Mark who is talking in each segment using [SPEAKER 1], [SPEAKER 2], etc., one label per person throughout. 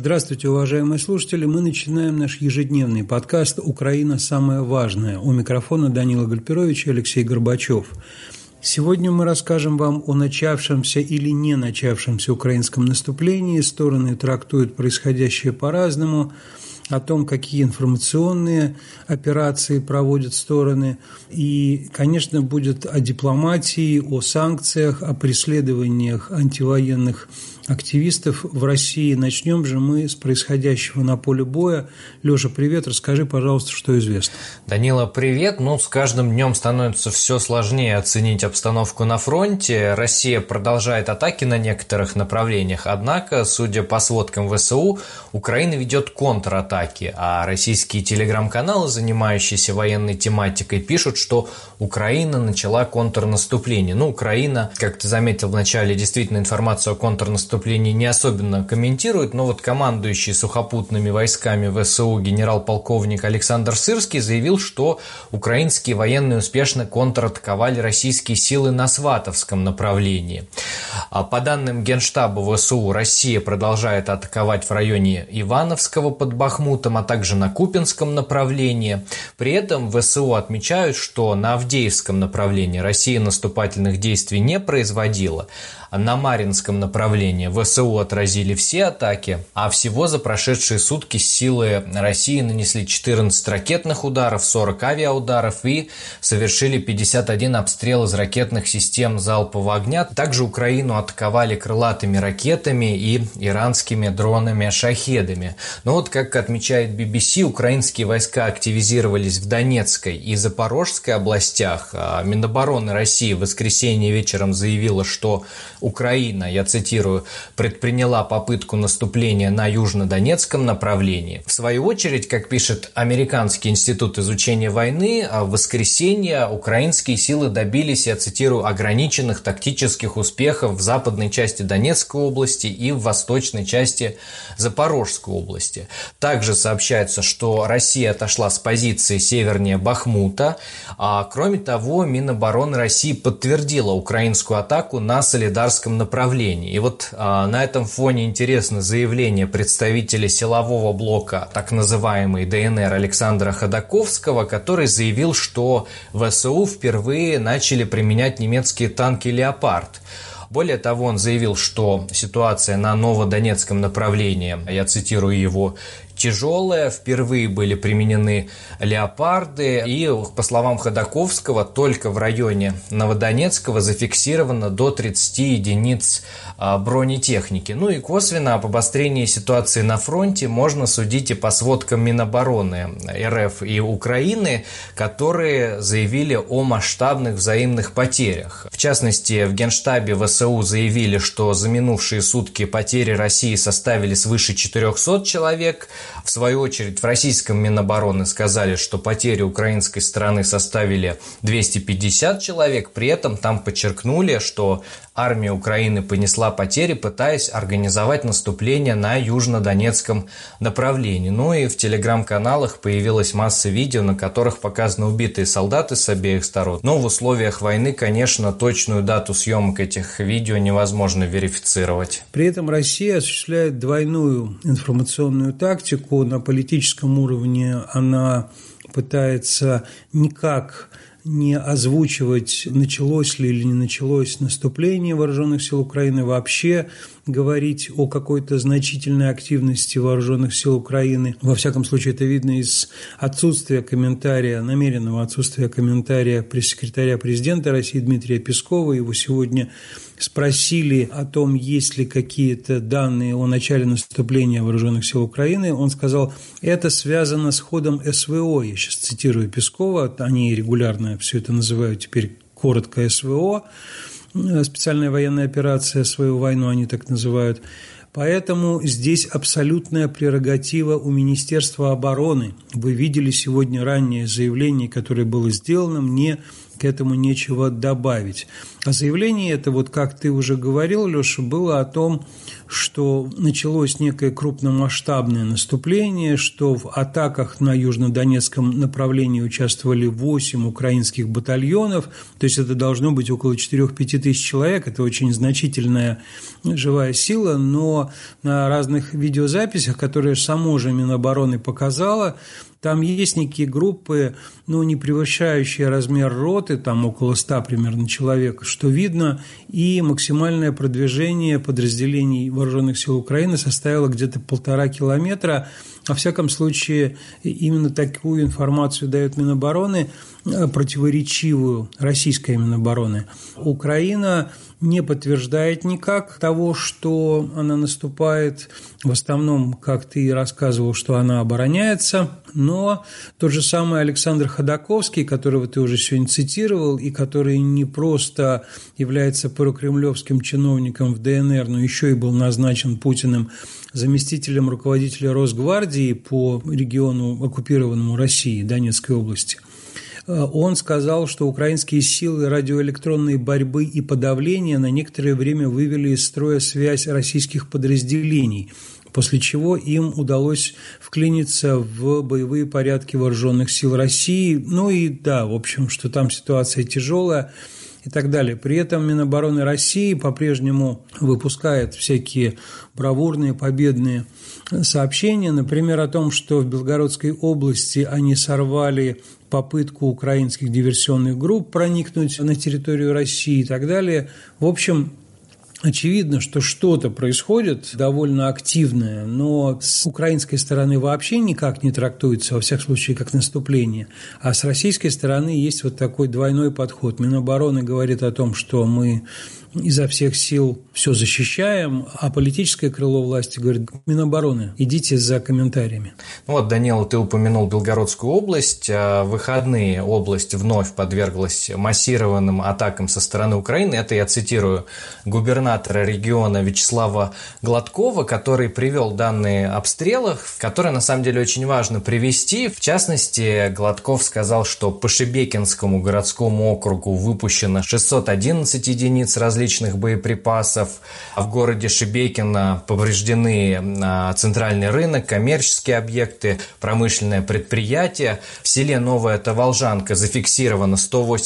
[SPEAKER 1] Здравствуйте, уважаемые слушатели. Мы начинаем наш ежедневный подкаст «Украина. Самое важное». У микрофона Данила Гальперович и Алексей Горбачев. Сегодня мы расскажем вам о начавшемся или не начавшемся украинском наступлении. Стороны трактуют происходящее по-разному, о том, какие информационные операции проводят стороны. И, конечно, будет о дипломатии, о санкциях, о преследованиях антивоенных активистов в России. Начнем же мы с происходящего на поле боя. Лёша, привет, расскажи, пожалуйста, что известно.
[SPEAKER 2] Данила, привет. С каждым днем становится все сложнее оценить обстановку на фронте. Россия продолжает атаки на некоторых направлениях, однако, судя по сводкам ВСУ, Украина ведет контратаки, а российские телеграм-каналы, занимающиеся военной тематикой, пишут, что Украина начала контрнаступление. Украина, как ты заметил в начале, действительно информацию о контрнаступлении не особенно комментирует, но командующий сухопутными войсками ВСУ генерал-полковник Александр Сырский заявил, что украинские военные успешно контратаковали российские силы на Сватовском направлении. По данным Генштаба ВСУ, Россия продолжает атаковать в районе Ивановского под Бахмутом, а также на Купинском направлении. При этом ВСУ отмечают, что на Авдеевском направлении Россия наступательных действий не производила. На Марьинском направлении ВСУ отразили все атаки, а всего за прошедшие сутки силы России нанесли 14 ракетных ударов, 40 авиаударов и совершили 51 обстрел из ракетных систем залпового огня. Также Украину атаковали крылатыми ракетами и иранскими дронами-шахедами. Но как отмечает BBC, украинские войска активизировались в Донецкой и Запорожской областях. Минобороны России в воскресенье вечером заявила, что Украина, я цитирую, предприняла попытку наступления на южнодонецком направлении. В свою очередь, как пишет Американский институт изучения войны, в воскресенье украинские силы добились, я цитирую, ограниченных тактических успехов в западной части Донецкой области и в восточной части Запорожской области. Также сообщается, что Россия отошла с позиции севернее Бахмута. Кроме того, Минобороны России подтвердила украинскую атаку на Солидарском направлении. И на этом фоне интересно заявление представителя силового блока так называемой ДНР Александра Ходаковского, который заявил, что ВСУ впервые начали применять немецкие танки «Леопард». Более того, он заявил, что ситуация на Новодонецком направлении, я цитирую его, тяжелая, впервые были применены «Леопарды», и, по словам Ходаковского, только в районе Новодонецкого зафиксировано до 30 единиц бронетехники. И косвенно об обострении ситуации на фронте можно судить и по сводкам Минобороны РФ и Украины, которые заявили о масштабных взаимных потерях. В частности, в Генштабе ВСУ заявили, что за минувшие сутки потери России составили свыше 400 человек. В свою очередь, в российском Минобороны сказали, что потери украинской стороны составили 250 человек. При этом там подчеркнули, что армия Украины понесла потери, пытаясь организовать наступление на южнодонецком направлении. И в телеграм-каналах появилась масса видео, на которых показаны убитые солдаты с обеих сторон. Но в условиях войны, конечно, точную дату съемок этих видео невозможно верифицировать.
[SPEAKER 1] При этом Россия осуществляет двойную информационную тактику. На политическом уровне она пытается никак не озвучивать, началось ли или не началось наступление вооруженных сил Украины, вообще говорить о какой-то значительной активности вооруженных сил Украины. Во всяком случае, это видно из отсутствия комментария, намеренного отсутствия комментария пресс-секретаря президента России Дмитрия Пескова. Его сегодня спросили о том, есть ли какие-то данные о начале наступления вооруженных сил Украины. Он сказал, это связано с ходом СВО. Я сейчас цитирую Пескова, они регулярно все это называют теперь коротко СВО. Специальная военная операция, свою войну они так называют. Поэтому здесь абсолютная прерогатива у Министерства обороны. Вы видели сегодня раннее заявление, которое было сделано. Мне к этому нечего добавить. А заявление это, вот как ты уже говорил, Леша, было о том, что началось некое крупномасштабное наступление, что в атаках на южнодонецком направлении участвовали 8 украинских батальонов, то есть это должно быть около 4-5 тысяч человек, это очень значительная живая сила, но на разных видеозаписях, которые само же Минобороны показало, там есть некие группы, не превышающие размер роты, там около 100 примерно человек, что видно, и максимальное продвижение подразделений Вооруженных сил Украины составило где-то 1,5 километра. Во всяком случае, именно такую информацию дает Минобороны, противоречивую российской Минобороны. Украина не подтверждает никак того, что она наступает. В основном, как ты и рассказывал, что она обороняется. Но тот же самый Александр Ходаковский, которого ты уже сегодня цитировал, и который не просто является прокремлевским чиновником в ДНР, но еще и был назначен Путиным заместителем руководителя Росгвардии по региону, оккупированному Россией, Донецкой области. Он сказал, что украинские силы радиоэлектронной борьбы и подавления на некоторое время вывели из строя связь российских подразделений, после чего им удалось вклиниться в боевые порядки вооруженных сил России. В общем, что там ситуация тяжелая и так далее. При этом Минобороны России по-прежнему выпускает всякие бравурные, победные сообщения, например, о том, что в Белгородской области они сорвали попытку украинских диверсионных групп проникнуть на территорию России и так далее. В общем, очевидно, что что-то происходит довольно активное, но с украинской стороны вообще никак не трактуется, во всяком случае, как наступление. А с российской стороны есть вот такой двойной подход. Минобороны говорит о том, что мы изо всех сил все защищаем, а политическое крыло власти говорит: Минобороны, идите за комментариями.
[SPEAKER 2] Данила, ты упомянул Белгородскую область. В выходные область вновь подверглась массированным атакам со стороны Украины. Это я цитирую губернатора региона Вячеслава Гладкова, который привел данные обстрелов, которые на самом деле очень важно привести. В частности, Гладков сказал, что по Шебекинскому городскому округу выпущено 611 единиц различных боеприпасов. В городе Шебекино повреждены центральный рынок, коммерческие объекты, промышленное предприятие. В селе Новая Таволжанка зафиксировано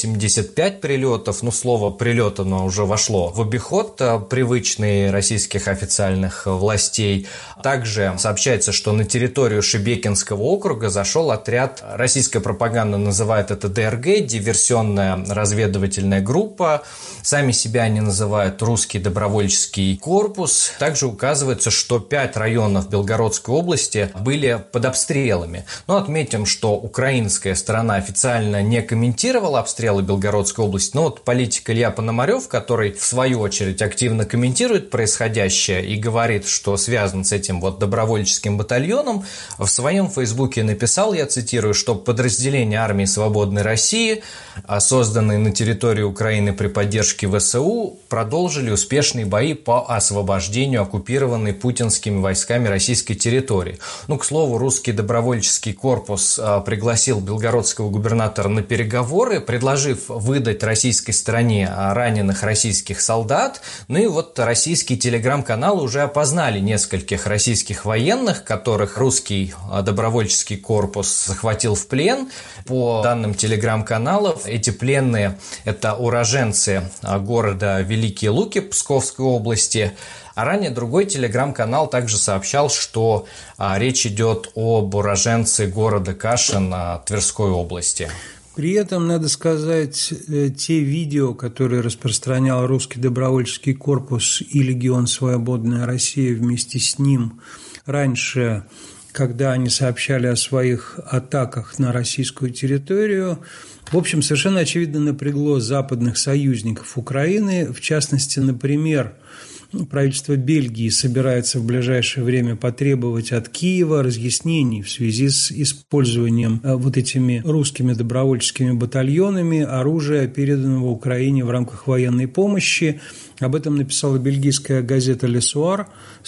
[SPEAKER 2] 185 прилетов. Слово «прилет» оно уже вошло в обиход, привычный российских официальных властей. Также сообщается, что на территорию Шебекинского округа зашел отряд, российская пропаганда называет это ДРГ, диверсионная разведывательная группа. Сами себя они называют русский добровольческий корпус. Также указывается, что 5 районов Белгородской области были под обстрелами. Но отметим, что украинская сторона официально не комментировала обстрелы Белгородской области. Но политик Илья Пономарев, который в свою очередь активно комментирует происходящее и говорит, что связан с этим добровольческим батальоном, в своем фейсбуке написал, я цитирую, что подразделения армии Свободной России, созданные на территории Украины при поддержке ВСУ, продолжили успешные бои по освобождению оккупированной путинскими войсками российской территории. К слову, русский добровольческий корпус пригласил белгородского губернатора на переговоры, предложив выдать российской стороне раненых российских солдат. Российские телеграм-каналы уже опознали нескольких российских военных, которых русский добровольческий корпус захватил в плен. По данным телеграм-каналов, эти пленные – это уроженцы города Великие Луки Псковской области. А ранее другой телеграм-канал также сообщал, что речь идет об уроженце города Кашин Тверской области.
[SPEAKER 1] При этом, надо сказать, те видео, которые распространял русский добровольческий корпус и Легион Свободная Россия вместе с ним раньше, когда они сообщали о своих атаках на российскую территорию, в общем, совершенно очевидно напрягло западных союзников Украины. В частности, например, правительство Бельгии собирается в ближайшее время потребовать от Киева разъяснений в связи с использованием этими русскими добровольческими батальонами оружия, переданного Украине в рамках военной помощи. Об этом написала бельгийская газета «Le Soir»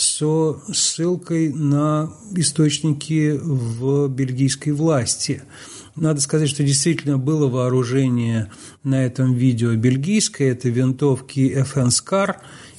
[SPEAKER 1] со ссылкой на источники в бельгийской власти. Надо сказать, что действительно было вооружение на этом видео бельгийское, это винтовки FN SCAR.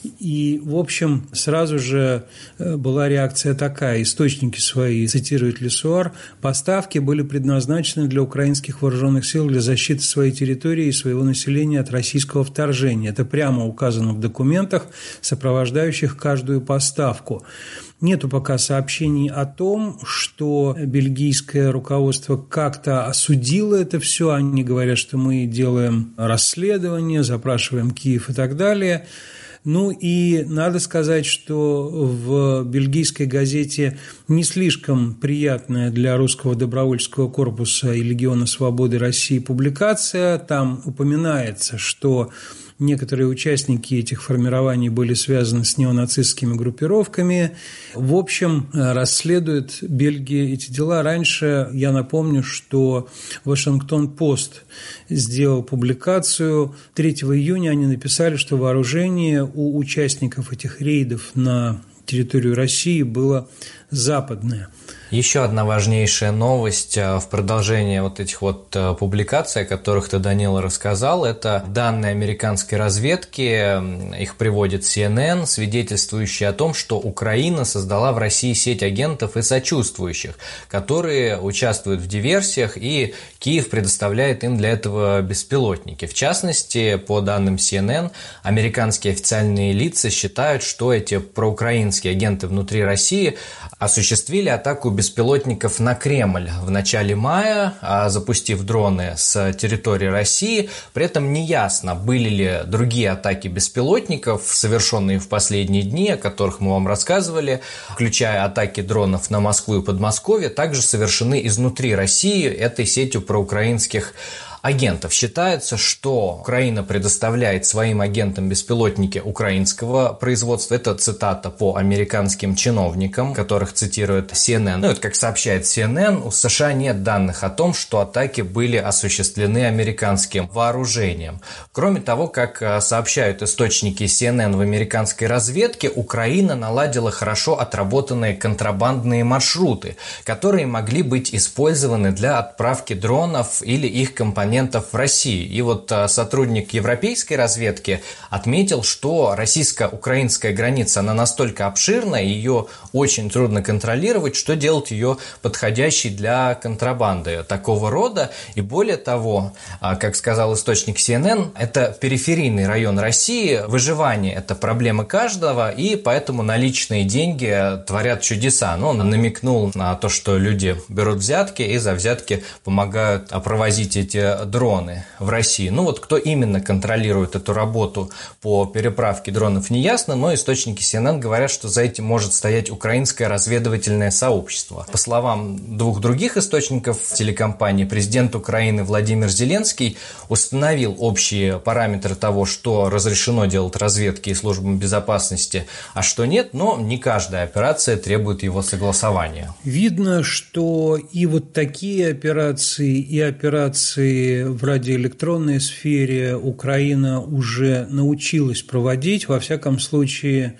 [SPEAKER 1] И, в общем, сразу же была реакция такая. Источники свои, цитирует Лесуар, поставки были предназначены для украинских вооруженных сил для защиты своей территории и своего населения от российского вторжения. Это прямо указано в документах, сопровождающих каждую поставку. Нету пока сообщений о том, что бельгийское руководство как-то осудило это все. Они говорят, что мы делаем расследование, запрашиваем Киев и так далее. Ну и надо сказать, что в бельгийской газете не слишком приятная для русского добровольческого корпуса и Легиона Свободы России публикация. Там упоминается, что некоторые участники этих формирований были связаны с неонацистскими группировками. В общем, расследует Бельгия эти дела. Раньше, я напомню, что Вашингтон-Пост сделал публикацию. 3 июня они написали, что вооружение у участников этих рейдов на территорию России было западное.
[SPEAKER 2] Еще одна важнейшая новость в продолжении вот этих вот публикаций, о которых ты, Данила, рассказал, это данные американской разведки, их приводит CNN, свидетельствующие о том, что Украина создала в России сеть агентов и сочувствующих, которые участвуют в диверсиях, и Киев предоставляет им для этого беспилотники. В частности, по данным CNN, американские официальные лица считают, что эти проукраинские агенты внутри России осуществили атаку беспилотников на Кремль в начале мая, запустив дроны с территории России. При этом неясно, были ли другие атаки беспилотников, совершенные в последние дни, о которых мы вам рассказывали, включая атаки дронов на Москву и Подмосковье, также совершены изнутри России этой сетью проукраинских агентов. Считается, что Украина предоставляет своим агентам беспилотники украинского производства. Это цитата по американским чиновникам, которых цитирует CNN. Ну, это как сообщает CNN, у США нет данных о том, что атаки были осуществлены американским вооружением. Кроме того, как сообщают источники CNN в американской разведке, Украина наладила хорошо отработанные контрабандные маршруты, которые могли быть использованы для отправки дронов или их компонентов в России. И вот сотрудник европейской разведки отметил, что российско-украинская граница, она настолько обширна, ее очень трудно контролировать, что делать ее подходящей для контрабанды такого рода. И более того, как сказал источник CNN, это периферийный район России, выживание – это проблема каждого, и поэтому наличные деньги творят чудеса. Но он намекнул на то, что люди берут взятки и за взятки помогают провозить эти дроны в России. Ну вот кто именно контролирует эту работу по переправке дронов, не ясно, но источники CNN говорят, что за этим может стоять украинское разведывательное сообщество. По словам двух других источников телекомпании, президент Украины Владимир Зеленский установил общие параметры того, что разрешено делать разведке и службам безопасности, а что нет, но не каждая операция требует его согласования.
[SPEAKER 1] Видно, что и вот такие операции, и операции в радиоэлектронной сфере Украина уже научилась проводить. Во всяком случае,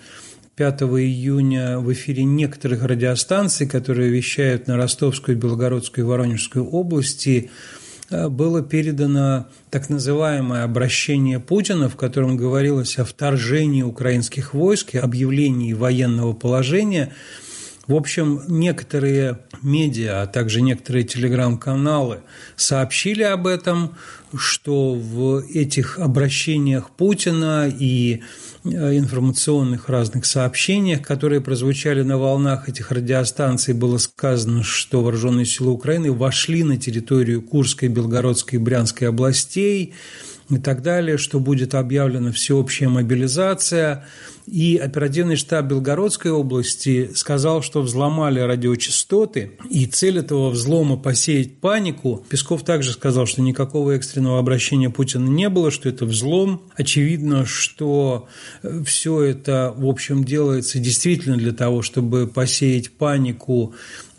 [SPEAKER 1] 5 июня в эфире некоторых радиостанций, которые вещают на Ростовскую, Белгородскую и Воронежскую области, было передано так называемое обращение Путина, в котором говорилось о вторжении украинских войск и объявлении военного положения. В общем, некоторые медиа, а также некоторые телеграм-каналы сообщили об этом, что в этих обращениях Путина и информационных разных сообщениях, которые прозвучали на волнах этих радиостанций, было сказано, что вооруженные силы Украины вошли на территорию Курской, Белгородской и Брянской областей и так далее, что будет объявлена всеобщая мобилизация. И оперативный штаб Белгородской области сказал, что взломали радиочастоты, и цель этого взлома – посеять панику. Песков также сказал, что никакого экстренного обращения Путина не было, что это взлом. Очевидно, что все это, в общем, делается действительно для того, чтобы посеять панику.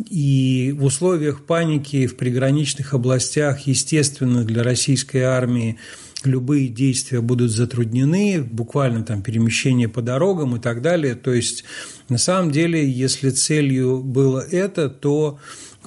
[SPEAKER 1] И в условиях паники в приграничных областях, естественно, для российской армии любые действия будут затруднены, буквально там перемещение по дорогам и так далее. То есть, на самом деле, если целью было это, то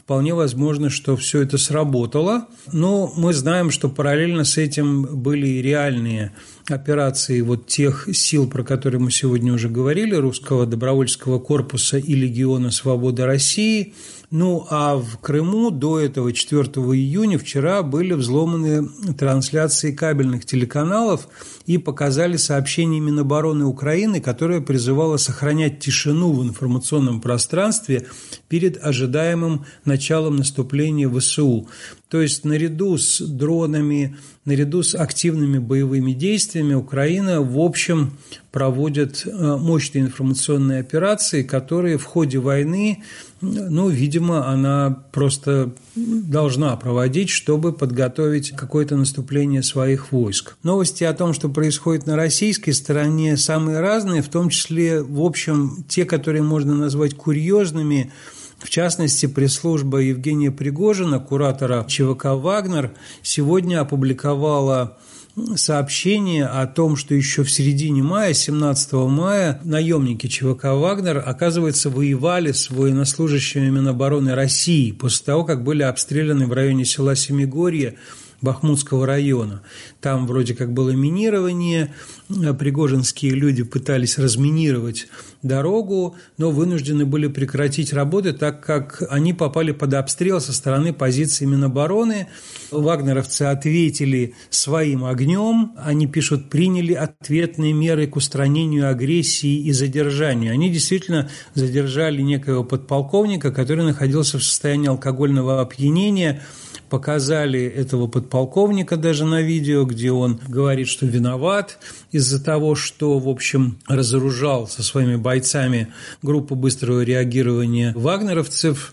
[SPEAKER 1] вполне возможно, что все это сработало. Но мы знаем, что параллельно с этим были и реальные операции вот тех сил, про которые мы сегодня уже говорили, Русского добровольческого корпуса и Легиона Свободы России. Ну, а в Крыму до этого 4 июня вчера были взломаны трансляции кабельных телеканалов и показали сообщение Минобороны Украины, которое призывало сохранять тишину в информационном пространстве перед ожидаемым началом наступления ВСУ. То есть наряду с дронами, наряду с активными боевыми действиями Украина, в общем, проводит мощные информационные операции, которые в ходе войны, ну, видимо, она просто должна проводить, чтобы подготовить какое-то наступление своих войск. Новости о том, что происходит на российской стороне, самые разные, в том числе, в общем, те, которые можно назвать курьезными. В частности, пресс-служба Евгения Пригожина, куратора ЧВК «Вагнер», сегодня опубликовала сообщение о том, что еще в середине мая, 17 мая, наемники ЧВК «Вагнер», оказывается, воевали с военнослужащими Минобороны России после того, как были обстреляны в районе села Семигорье Бахмутского района. Там вроде как было минирование, пригожинские люди пытались разминировать дорогу, но вынуждены были прекратить работы, так как они попали под обстрел со стороны позиций Минобороны. Вагнеровцы ответили своим огнем. Они пишут, приняли ответные меры к устранению агрессии и задержанию. Они действительно задержали некоего подполковника, который находился в состоянии алкогольного опьянения. Показали этого подполковника даже на видео, где он говорит, что виноват из-за того, что, в общем, разоружал со своими бойцами группу быстрого реагирования вагнеровцев.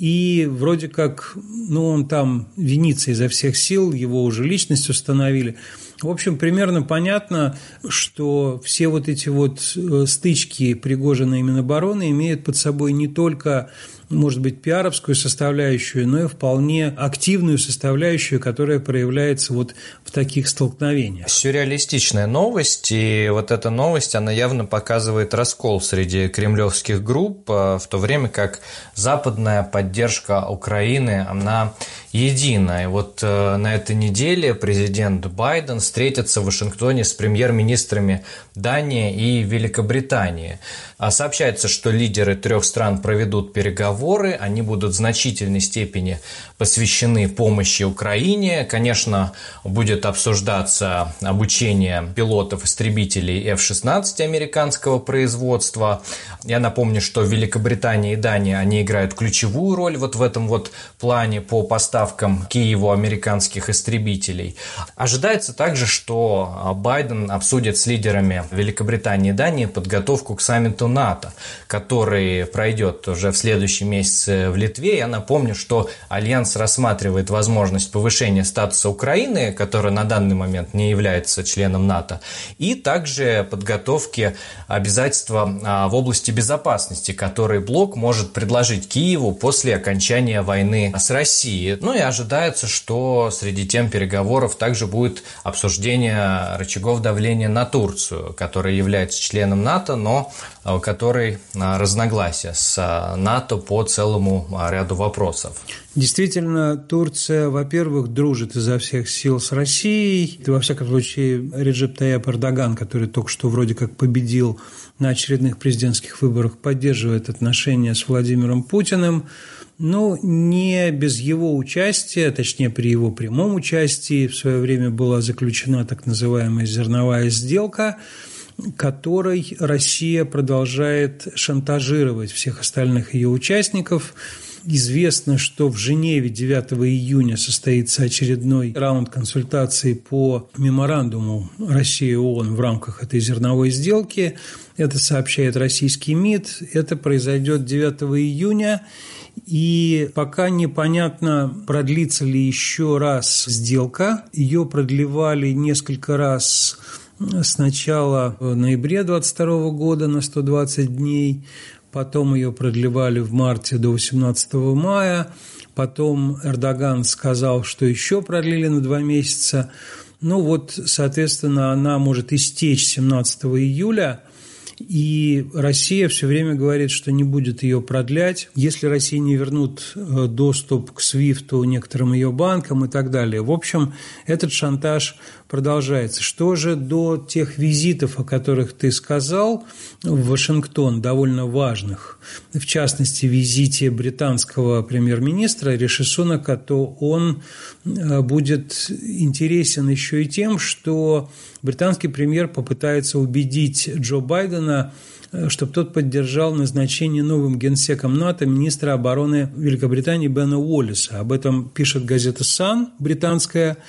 [SPEAKER 1] И вроде как, он там винится изо всех сил, его уже личность установили. В общем, примерно понятно, что все вот эти вот стычки Пригожина и Минобороны имеют под собой не только, может быть, пиаровскую составляющую, но и вполне активную составляющую, которая проявляется вот в таких столкновениях.
[SPEAKER 2] Сюрреалистичная новость, и вот эта новость, она явно показывает раскол среди кремлевских групп, в то время как западная поддержка Украины, она едина. И вот на этой неделе президент Байден встретится в Вашингтоне с премьер-министрами Дании и Великобритании. Сообщается, что лидеры 3 стран проведут переговоры, они будут в значительной степени посвящены помощи Украине. Конечно, будет обсуждаться обучение пилотов-истребителей F-16 американского производства. Я напомню, что Великобритания и Дания, они играют ключевую роль вот в этом вот плане по поставкам Киеву американских истребителей. Ожидается также, что Байден обсудит с лидерами Великобритании и Дании подготовку к саммиту НАТО, который пройдет уже в следующем месяце в Литве. Я напомню, что Альянс рассматривает возможность повышения статуса Украины, которая на данный момент не является членом НАТО, и также подготовки обязательства в области безопасности, которые блок может предложить Киеву после окончания войны с Россией. Ну и ожидается, что среди тем переговоров также будет обсуждение рычагов давления на Турцию, которая является членом НАТО, но у которой разногласия с НАТО по целому ряду вопросов.
[SPEAKER 1] Действительно, Турция, во-первых, дружит изо всех сил с Россией. Во всяком случае, Реджеп Тайип Эрдоган, который только что вроде как победил на очередных президентских выборах, поддерживает отношения с Владимиром Путиным. Но не без его участия, точнее, при его прямом участии в свое время была заключена так называемая зерновая сделка, которой Россия продолжает шантажировать всех остальных ее участников. Известно, что в Женеве 9 июня состоится очередной раунд консультаций по меморандуму России и ООН в рамках этой зерновой сделки. Это сообщает российский МИД. Это произойдет 9 июня. И пока непонятно, продлится ли еще раз сделка. Ее продлевали несколько раз сначала в ноябре 2022 года на 120 дней, потом ее продлевали в марте до 18 мая, потом Эрдоган сказал, что еще продлили на 2 месяца. Ну вот, соответственно, она может истечь 17 июля. И Россия все время говорит, что не будет ее продлять, если Россия не вернут доступ к SWIFT некоторым ее банкам и так далее. В общем, этот шантаж продолжается. Что же до тех визитов, о которых ты сказал, в Вашингтон, довольно важных, в частности, визите британского премьер-министра Риши Сунака, то он будет интересен еще и тем, что британский премьер попытается убедить Джо Байдена, чтобы тот поддержал назначение новым генсеком НАТО министра обороны Великобритании Бена Уоллеса. Об этом пишет газета «Сан» британская.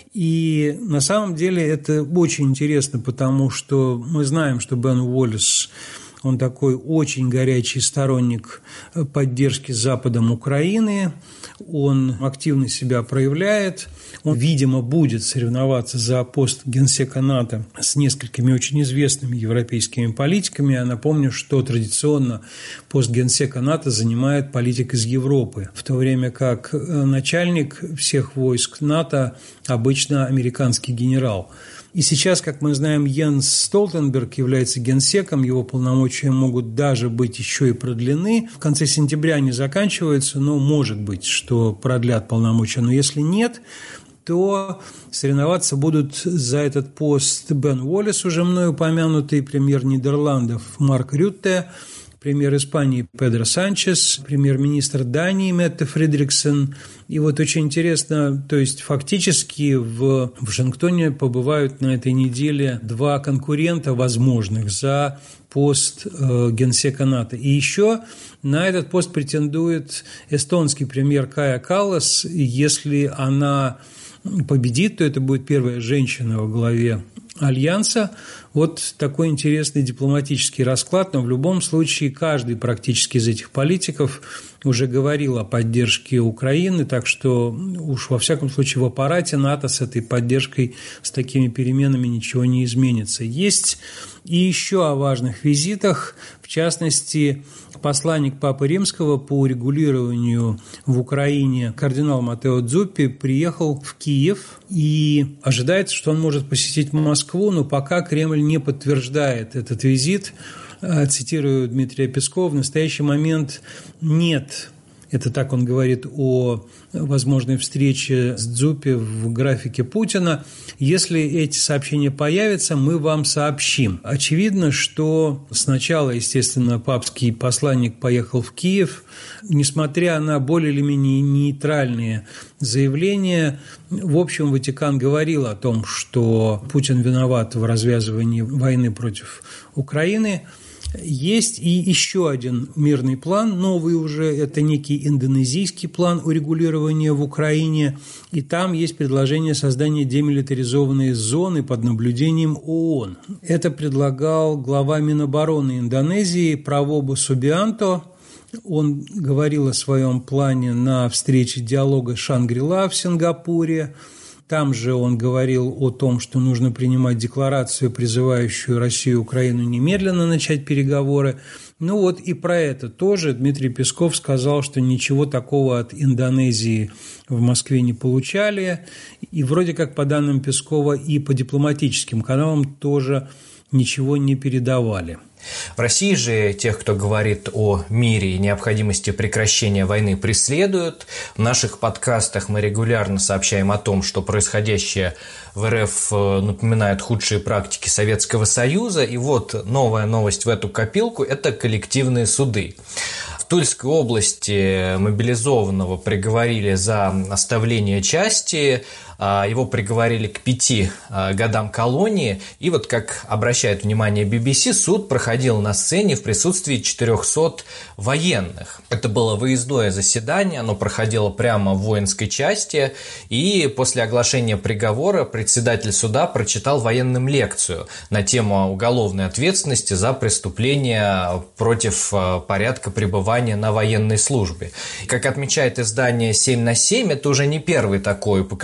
[SPEAKER 1] И на самом деле это очень интересно, потому что мы знаем, что Бен Уоллес, он такой очень горячий сторонник поддержки Западом Украины, он активно себя проявляет, он, видимо, будет соревноваться за пост генсека НАТО с несколькими очень известными европейскими политиками. Я напомню, что традиционно пост генсека НАТО занимает политик из Европы, в то время как начальник всех войск НАТО обычно американский генерал. И сейчас, как мы знаем, Йенс Столтенберг является генсеком, его полномочия могут даже быть еще и продлены. В конце сентября они заканчиваются, но может быть, что продлят полномочия. Но если нет, то соревноваться будут за этот пост Бен Уоллес, уже мною упомянутый, премьер Нидерландов Марк Рютте, премьер Испании Педро Санчес, премьер-министр Дании Метте Фридриксен. И вот очень интересно, то есть фактически в Вашингтоне побывают на этой неделе два конкурента возможных за пост генсека НАТО. И еще на этот пост претендует эстонский премьер Кая Каллас. Если она победит, то это будет первая женщина во главе Альянса. Вот такой интересный дипломатический расклад, но в любом случае каждый практически из этих политиков уже говорил о поддержке Украины, так что уж во всяком случае в аппарате НАТО с этой поддержкой, с такими переменами ничего не изменится. Есть и еще о важных визитах, в частности, посланник Папы Римского по урегулированию в Украине кардинал Матео Дзуппи приехал в Киев, и ожидается, что он может посетить Москву, но пока Кремль не подтверждает этот визит. Цитирую Дмитрия Пескова, в настоящий момент нет, это так он говорит о возможной встрече с Дзуппи в графике Путина. Если эти сообщения появятся, мы вам сообщим. Очевидно, что сначала, естественно, папский посланник поехал в Киев, несмотря на более или менее нейтральные заявления. В общем, Ватикан говорил о том, что Путин виноват в развязывании войны против Украины. Есть и еще один мирный план, новый уже, это некий индонезийский план урегулирования в Украине, и там есть предложение создания демилитаризованной зоны под наблюдением ООН. Это предлагал глава Минобороны Индонезии Правобо Субианто. Он говорил о своем плане на встрече диалога Шангри-Ла в Сингапуре. Там же он говорил о том, что нужно принимать декларацию, призывающую Россию и Украину немедленно начать переговоры. Ну вот и про это тоже Дмитрий Песков сказал, что ничего такого от Индонезии в Москве не получали. И вроде как по данным Пескова и по дипломатическим каналам тоже ничего не передавали.
[SPEAKER 2] В России же тех, кто говорит о мире и необходимости прекращения войны, преследуют. В наших подкастах мы регулярно сообщаем о том, что происходящее в РФ напоминает худшие практики Советского Союза. И вот новая новость в эту копилку – это коллективные суды. В Тульской области мобилизованного приговорили за оставление части, его приговорили к 5 годам колонии, и вот, как обращает внимание BBC, суд проходил на сцене в присутствии 400 военных. Это было выездное заседание, оно проходило прямо в воинской части, и после оглашения приговора председатель суда прочитал военным лекцию на тему уголовной ответственности за преступления против порядка пребывания на военной службе. Как отмечает издание «7/7», это уже не первый такой показательный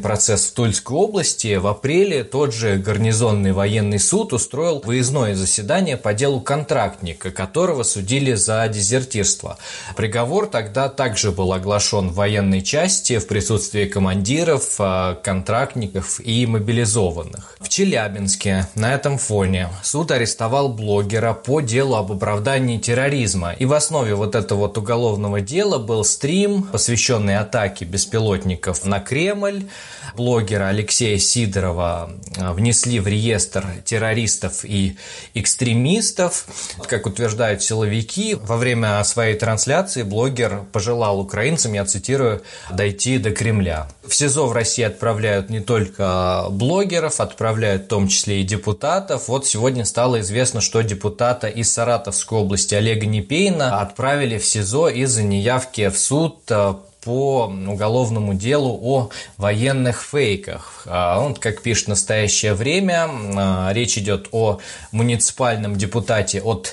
[SPEAKER 2] процесс в Тульской области, в апреле тот же гарнизонный военный суд устроил выездное заседание по делу контрактника, которого судили за дезертирство. Приговор тогда также был оглашен в военной части в присутствии командиров, контрактников и мобилизованных. В Челябинске на этом фоне суд арестовал блогера по делу об оправдании терроризма. И в основе вот этого уголовного дела был стрим, посвященный атаке беспилотников на Кремль. Блогера Алексея Сидорова внесли в реестр террористов и экстремистов. Как утверждают силовики, во время своей трансляции блогер пожелал украинцам, я цитирую, «дойти до Кремля». В СИЗО в России отправляют не только блогеров, отправляют в том числе и депутатов. Вот сегодня стало известно, что депутата из Саратовской области Олега Непейна отправили в СИЗО из-за неявки в суд по уголовному делу о военных фейках. Как пишет в настоящее время, речь идет о муниципальном депутате от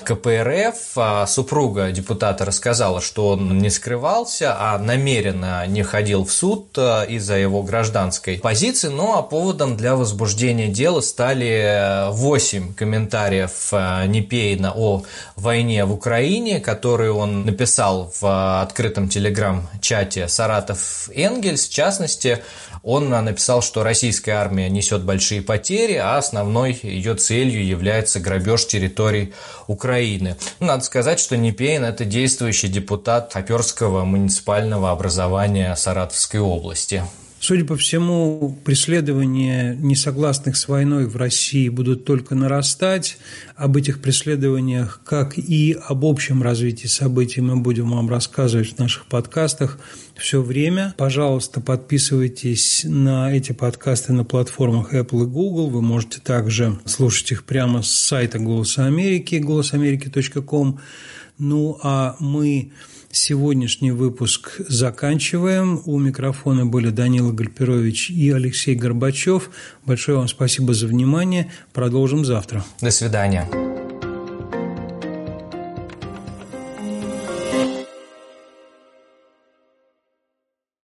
[SPEAKER 2] КПРФ. Супруга депутата рассказала, что он не скрывался, а намеренно не ходил в суд из-за его гражданской позиции. Ну а поводом для возбуждения дела стали 8 комментариев Непейна о войне в Украине, которые он написал в открытом телеграм-чате Саратов Энгельс. В частности, он написал, что российская армия несет большие потери, а основной ее целью является грабеж территорий Украины. Надо сказать, что Непейн – это действующий депутат Хоперского муниципального образования Саратовской области.
[SPEAKER 1] Судя по всему, преследования несогласных с войной в России будут только нарастать. Об этих преследованиях, как и об общем развитии событий, мы будем вам рассказывать в наших подкастах все время. Пожалуйста, подписывайтесь на эти подкасты на платформах Apple и Google. Вы можете также слушать их прямо с сайта «Голоса Америки», голосамерики.com. Ну, а мы сегодняшний выпуск заканчиваем. У микрофона были Данила Гальперович и Алексей Горбачев. Большое вам спасибо за внимание. Продолжим завтра.
[SPEAKER 2] До свидания.